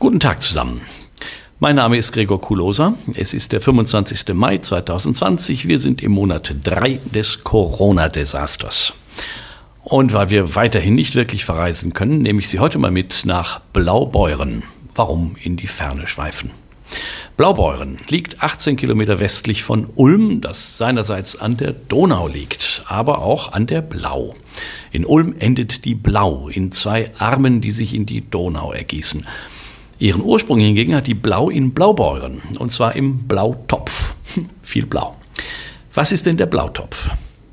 Guten Tag zusammen. Mein Name ist Gregor Kulosa. Es ist der 25. Mai 2020. Wir sind im Monat 3 des Corona-Desasters. Und weil wir weiterhin nicht wirklich verreisen können, nehme ich Sie heute mal mit nach Blaubeuren. Warum in die Ferne schweifen? Blaubeuren liegt 18 Kilometer westlich von Ulm, das seinerseits an der Donau liegt, aber auch an der Blau. In Ulm endet die Blau in zwei Armen, die sich in die Donau ergießen. Ihren Ursprung hingegen hat die Blau in Blaubeuren, und zwar im Blautopf. Viel Blau. Was ist denn der Blautopf?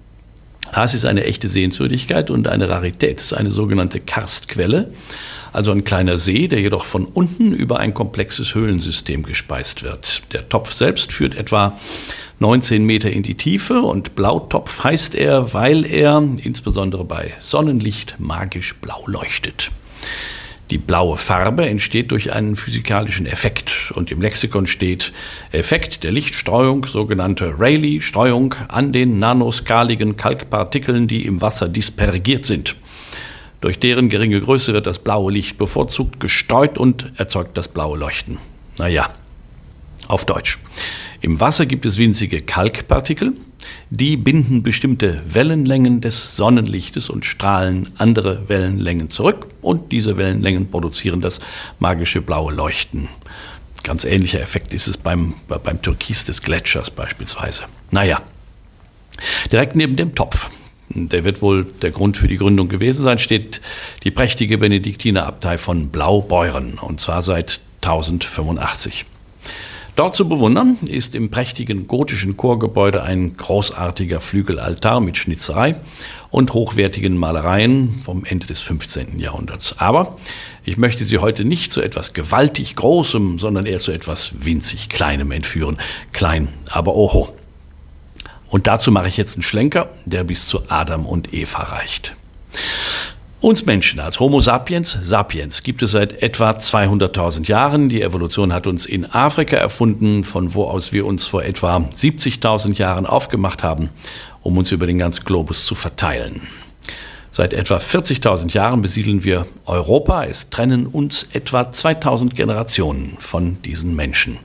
Es ist eine echte Sehenswürdigkeit und eine Rarität. Es ist eine sogenannte Karstquelle, also ein kleiner See, der jedoch von unten über ein komplexes Höhlensystem gespeist wird. Der Topf selbst führt etwa 19 Meter in die Tiefe und Blautopf heißt er, weil er insbesondere bei Sonnenlicht magisch blau leuchtet. Die blaue Farbe entsteht durch einen physikalischen Effekt und im Lexikon steht Effekt der Lichtstreuung, sogenannte Rayleigh-Streuung an den nanoskaligen Kalkpartikeln, die im Wasser dispergiert sind. Durch deren geringe Größe wird das blaue Licht bevorzugt gestreut und erzeugt das blaue Leuchten. Naja, auf Deutsch. Im Wasser gibt es winzige Kalkpartikel, die binden bestimmte Wellenlängen des Sonnenlichtes und strahlen andere Wellenlängen zurück und diese Wellenlängen produzieren das magische blaue Leuchten. Ganz ähnlicher Effekt ist es beim Türkis des Gletschers beispielsweise. Naja, direkt neben dem Topf, der wird wohl der Grund für die Gründung gewesen sein, steht die prächtige Benediktinerabtei von Blaubeuren, und zwar seit 1085. Dort zu bewundern ist im prächtigen gotischen Chorgebäude ein großartiger Flügelaltar mit Schnitzerei und hochwertigen Malereien vom Ende des 15. Jahrhunderts. Aber ich möchte Sie heute nicht zu etwas gewaltig Großem, sondern eher zu etwas winzig Kleinem entführen. Klein, aber oho. Und dazu mache ich jetzt einen Schlenker, der bis zu Adam und Eva reicht. Uns Menschen als Homo sapiens sapiens gibt es seit etwa 200.000 Jahren. Die Evolution hat uns in Afrika erfunden, von wo aus wir uns vor etwa 70.000 Jahren aufgemacht haben, um uns über den ganzen Globus zu verteilen. Seit etwa 40.000 Jahren besiedeln wir Europa. Es trennen uns etwa 2000 Generationen von diesen Menschen.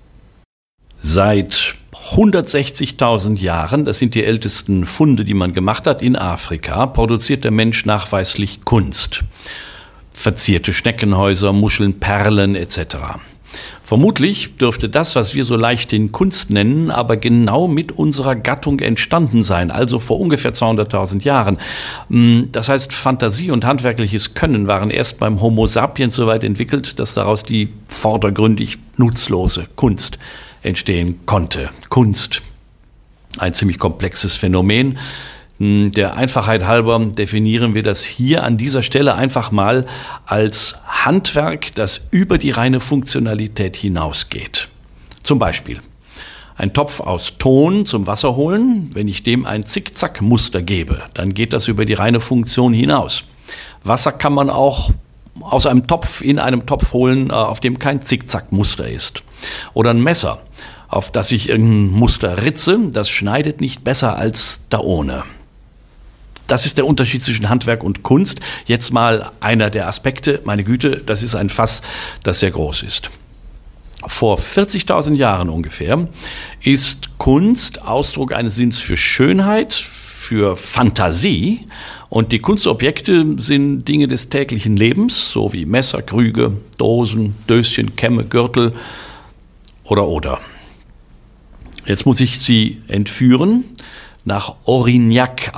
Seit 160.000 Jahren, das sind die ältesten Funde, die man gemacht hat in Afrika, produziert der Mensch nachweislich Kunst. Verzierte Schneckenhäuser, Muscheln, Perlen etc. Vermutlich dürfte das, was wir so leichthin Kunst nennen, aber genau mit unserer Gattung entstanden sein, also vor ungefähr 200.000 Jahren. Das heißt, Fantasie und handwerkliches Können waren erst beim Homo sapiens so weit entwickelt, dass daraus die vordergründig nutzlose Kunst entstehen konnte. Kunst, ein ziemlich komplexes Phänomen. Der Einfachheit halber definieren wir das hier an dieser Stelle einfach mal als Handwerk, das über die reine Funktionalität hinausgeht. Zum Beispiel ein Topf aus Ton zum Wasser holen. Wenn ich dem ein Zickzack-Muster gebe, dann geht das über die reine Funktion hinaus. Wasser kann man auch aus einem Topf in einem Topf holen, auf dem kein Zickzack-Muster ist. Oder ein Messer, auf das ich irgendein Muster ritze, das schneidet nicht besser als da ohne. Das ist der Unterschied zwischen Handwerk und Kunst. Jetzt mal einer der Aspekte. Meine Güte, das ist ein Fass, das sehr groß ist. Vor 40.000 Jahren ungefähr ist Kunst Ausdruck eines Sinns für Schönheit, für Fantasie, und die Kunstobjekte sind Dinge des täglichen Lebens, so wie Messer, Krüge, Dosen, Döschen, Kämme, Gürtel oder. Jetzt muss ich Sie entführen nach Aurignac,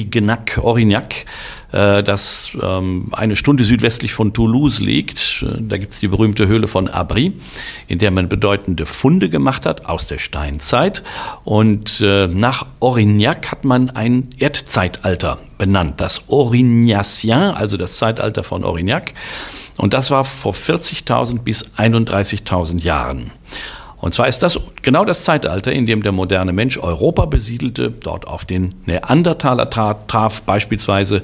das eine Stunde südwestlich von Toulouse liegt. Da gibt es die berühmte Höhle von Abri, in der man bedeutende Funde gemacht hat aus der Steinzeit. Und nach Aurignac hat man ein Erdzeitalter benannt, das Aurignacien, also das Zeitalter von Aurignac. Und das war vor 40.000 bis 31.000 Jahren. Und zwar ist das genau das Zeitalter, in dem der moderne Mensch Europa besiedelte, dort auf den Neandertaler traf beispielsweise.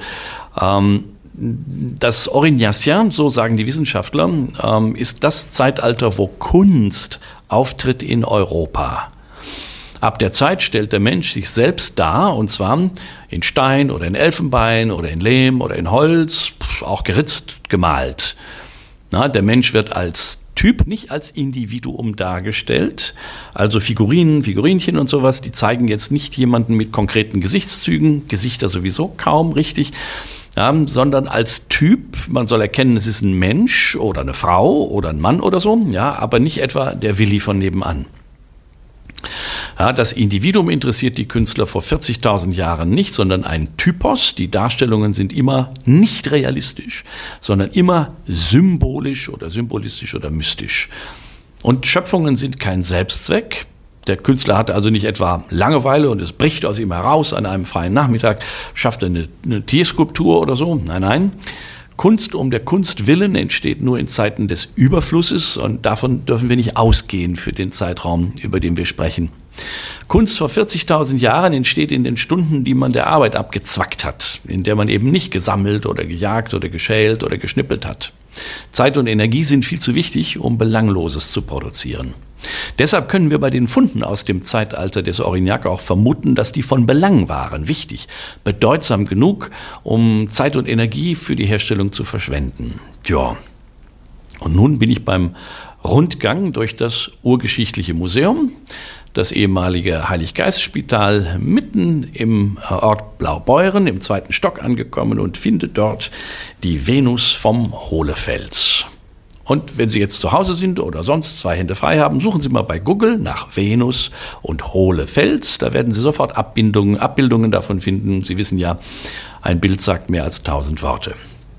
Das Aurignacien, so sagen die Wissenschaftler, ist das Zeitalter, wo Kunst auftritt in Europa. Ab der Zeit stellt der Mensch sich selbst dar, und zwar in Stein oder in Elfenbein oder in Lehm oder in Holz, auch geritzt, gemalt. Der Mensch wird als Typ, nicht als Individuum dargestellt. Also Figurinen, Figurinchen und sowas, die zeigen jetzt nicht jemanden mit konkreten Gesichtszügen, Gesichter sowieso kaum richtig, sondern als Typ. Man soll erkennen, es ist ein Mensch oder eine Frau oder ein Mann oder so, ja, aber nicht etwa der Willi von nebenan. Ja, das Individuum interessiert die Künstler vor 40.000 Jahren nicht, sondern ein Typos. Die Darstellungen sind immer nicht realistisch, sondern immer symbolisch oder symbolistisch oder mystisch. Und Schöpfungen sind kein Selbstzweck. Der Künstler hat also nicht etwa Langeweile und es bricht aus ihm heraus an einem freien Nachmittag, schafft er eine Tierskulptur oder so. Nein, nein. Kunst um der Kunst willen entsteht nur in Zeiten des Überflusses und davon dürfen wir nicht ausgehen für den Zeitraum, über den wir sprechen. Kunst vor 40.000 Jahren entsteht in den Stunden, die man der Arbeit abgezwackt hat, in der man eben nicht gesammelt oder gejagt oder geschält oder geschnippelt hat. Zeit und Energie sind viel zu wichtig, um Belangloses zu produzieren. Deshalb können wir bei den Funden aus dem Zeitalter des Aurignac auch vermuten, dass die von Belang waren, wichtig, bedeutsam genug, um Zeit und Energie für die Herstellung zu verschwenden. Tja, und nun bin ich beim Rundgang durch das Urgeschichtliche Museum, das ehemalige Heilig-Geist-Spital, mitten im Ort Blaubeuren, im 2. Stock angekommen und finde dort die Venus vom Hohlefels. Und wenn Sie jetzt zu Hause sind oder sonst 2 Hände frei haben, suchen Sie mal bei Google nach Venus und Hohlefels. Da werden Sie sofort Abbildungen davon finden. Sie wissen ja, ein Bild sagt mehr als 1000 Worte.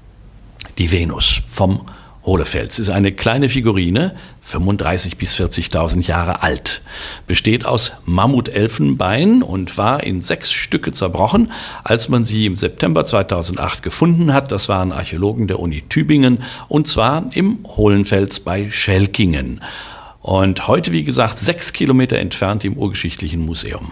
Die Venus vom Hohlefels ist eine kleine Figurine, 35.000 bis 40.000 Jahre alt, besteht aus Mammutelfenbein und war in 6 Stücke zerbrochen, als man sie im September 2008 gefunden hat. Das waren Archäologen der Uni Tübingen und zwar im Hohlenfels bei Schelkingen. Und heute, wie gesagt, 6 Kilometer entfernt im Urgeschichtlichen Museum.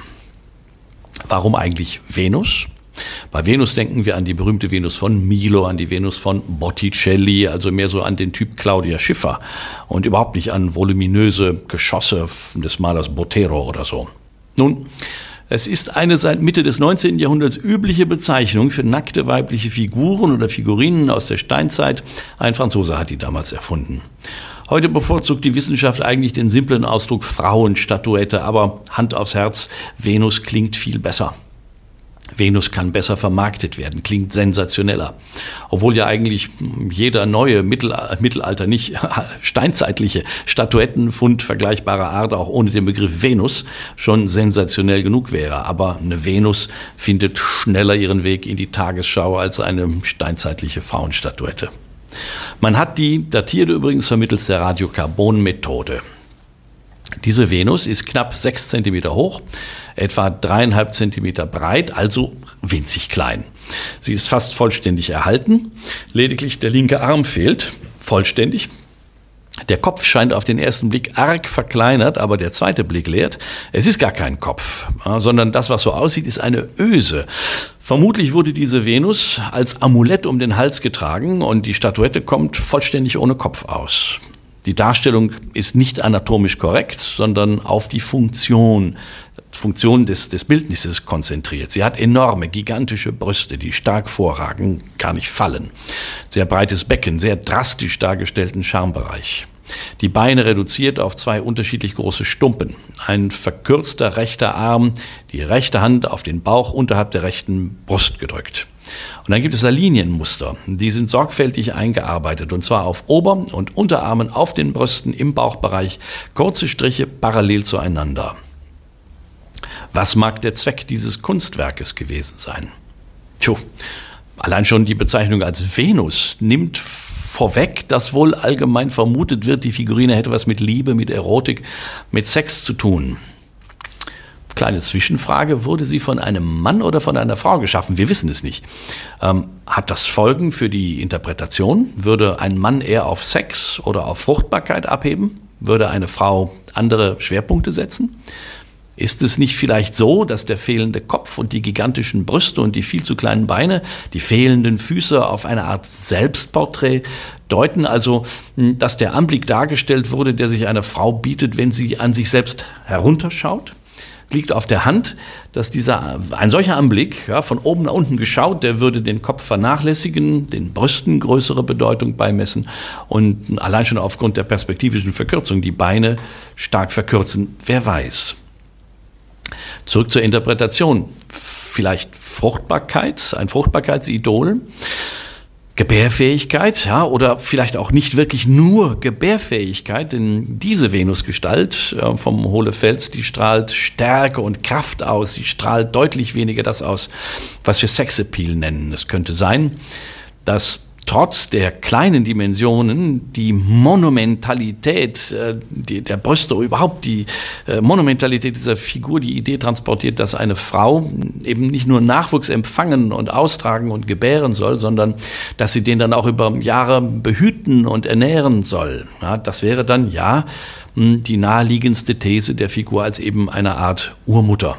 Warum eigentlich Venus? Bei Venus denken wir an die berühmte Venus von Milo, an die Venus von Botticelli, also mehr so an den Typ Claudia Schiffer und überhaupt nicht an voluminöse Geschosse des Malers Botero oder so. Nun, es ist eine seit Mitte des 19. Jahrhunderts übliche Bezeichnung für nackte weibliche Figuren oder Figurinen aus der Steinzeit. Ein Franzose hat die damals erfunden. Heute bevorzugt die Wissenschaft eigentlich den simplen Ausdruck Frauenstatuette, aber Hand aufs Herz, Venus klingt viel besser. Venus kann besser vermarktet werden, klingt sensationeller. Obwohl ja eigentlich jeder neue Mittelalter, nicht steinzeitliche Statuettenfund vergleichbarer Art, auch ohne den Begriff Venus, schon sensationell genug wäre. Aber eine Venus findet schneller ihren Weg in die Tagesschau als eine steinzeitliche Frauenstatuette. Man hat die datiert übrigens vermittels der Radiokarbon-Methode. Diese Venus ist knapp 6 cm hoch, etwa 3,5 cm breit, also winzig klein. Sie ist fast vollständig erhalten, lediglich der linke Arm fehlt, vollständig. Der Kopf scheint auf den ersten Blick arg verkleinert, aber der zweite Blick lehrt, es ist gar kein Kopf, sondern das, was so aussieht, ist eine Öse. Vermutlich wurde diese Venus als Amulett um den Hals getragen und die Statuette kommt vollständig ohne Kopf aus. Die Darstellung ist nicht anatomisch korrekt, sondern auf die Funktion des Bildnisses konzentriert. Sie hat enorme, gigantische Brüste, die stark vorragen, gar nicht fallen. Sehr breites Becken, sehr drastisch dargestellten Schambereich. Die Beine reduziert auf 2 unterschiedlich große Stumpen. Ein verkürzter rechter Arm, die rechte Hand auf den Bauch unterhalb der rechten Brust gedrückt. Und dann gibt es da Linienmuster, die sind sorgfältig eingearbeitet und zwar auf Ober- und Unterarmen, auf den Brüsten, im Bauchbereich, kurze Striche parallel zueinander. Was mag der Zweck dieses Kunstwerkes gewesen sein? Allein schon die Bezeichnung als Venus nimmt vorweg, dass wohl allgemein vermutet wird, die Figurine hätte was mit Liebe, mit Erotik, mit Sex zu tun. Kleine Zwischenfrage, wurde sie von einem Mann oder von einer Frau geschaffen? Wir wissen es nicht. Hat das Folgen für die Interpretation? Würde ein Mann eher auf Sex oder auf Fruchtbarkeit abheben? Würde eine Frau andere Schwerpunkte setzen? Ist es nicht vielleicht so, dass der fehlende Kopf und die gigantischen Brüste und die viel zu kleinen Beine, die fehlenden Füße auf eine Art Selbstporträt deuten, also dass der Anblick dargestellt wurde, der sich einer Frau bietet, wenn sie an sich selbst herunterschaut? liegt auf der Hand, dass ein solcher Anblick, ja, von oben nach unten geschaut, der würde den Kopf vernachlässigen, den Brüsten größere Bedeutung beimessen und allein schon aufgrund der perspektivischen Verkürzung die Beine stark verkürzen. Wer weiß. Zurück zur Interpretation. Vielleicht Fruchtbarkeit, ein Fruchtbarkeitsidol. Gebärfähigkeit, ja, oder vielleicht auch nicht wirklich nur Gebärfähigkeit, denn diese Venusgestalt vom Hohlefels, die strahlt Stärke und Kraft aus, sie strahlt deutlich weniger das aus, was wir Sexappeal nennen. Es könnte sein, dass trotz der kleinen Dimensionen die Monumentalität der Brüste, überhaupt die Monumentalität dieser Figur, die Idee transportiert, dass eine Frau eben nicht nur Nachwuchs empfangen und austragen und gebären soll, sondern dass sie den dann auch über Jahre behüten und ernähren soll. Ja, das wäre dann die naheliegendste These der Figur als eben eine Art Urmutter.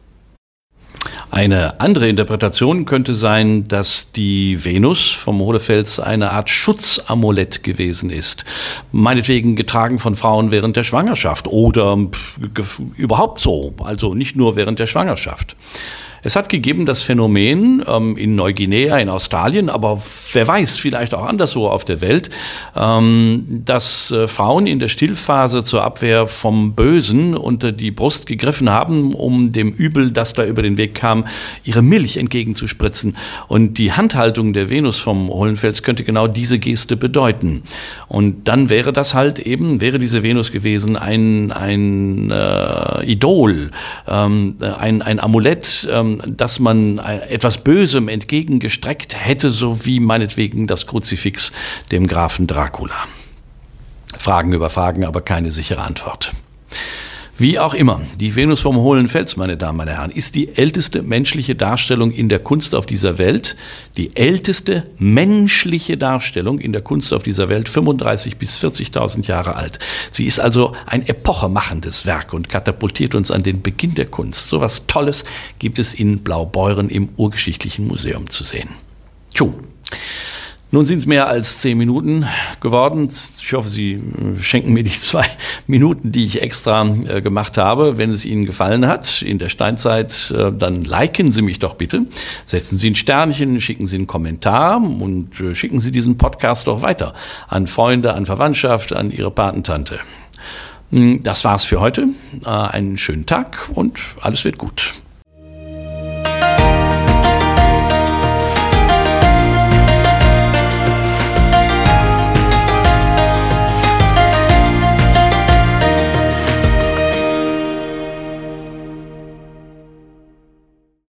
Eine andere Interpretation könnte sein, dass die Venus vom Hohlefels eine Art Schutzamulett gewesen ist. Meinetwegen getragen von Frauen während der Schwangerschaft oder überhaupt so, also nicht nur während der Schwangerschaft. Es hat gegeben das Phänomen in Neuguinea, in Australien, aber wer weiß, vielleicht auch anderswo auf der Welt, dass Frauen in der Stillphase zur Abwehr vom Bösen unter die Brust gegriffen haben, um dem Übel, das da über den Weg kam, ihre Milch entgegenzuspritzen. Und die Handhaltung der Venus vom Hohlefels könnte genau diese Geste bedeuten. Und dann wäre diese Venus gewesen ein Idol, ein Amulett, dass man etwas Bösem entgegengestreckt hätte, so wie meinetwegen das Kruzifix dem Grafen Dracula. Fragen über Fragen, aber keine sichere Antwort. Wie auch immer, die Venus vom Hohlefels, meine Damen, meine Herren, ist die älteste menschliche Darstellung in der Kunst auf dieser Welt. Die älteste menschliche Darstellung in der Kunst auf dieser Welt, 35.000 bis 40.000 Jahre alt. Sie ist also ein epochemachendes Werk und katapultiert uns an den Beginn der Kunst. So was Tolles gibt es in Blaubeuren im Urgeschichtlichen Museum zu sehen. Nun sind es mehr als 10 Minuten geworden. Ich hoffe, Sie schenken mir die 2 Minuten, die ich extra gemacht habe. Wenn es Ihnen gefallen hat in der Steinzeit, dann liken Sie mich doch bitte. Setzen Sie ein Sternchen, schicken Sie einen Kommentar und schicken Sie diesen Podcast doch weiter an Freunde, an Verwandtschaft, an Ihre Patentante. Das war's für heute. Einen schönen Tag und alles wird gut.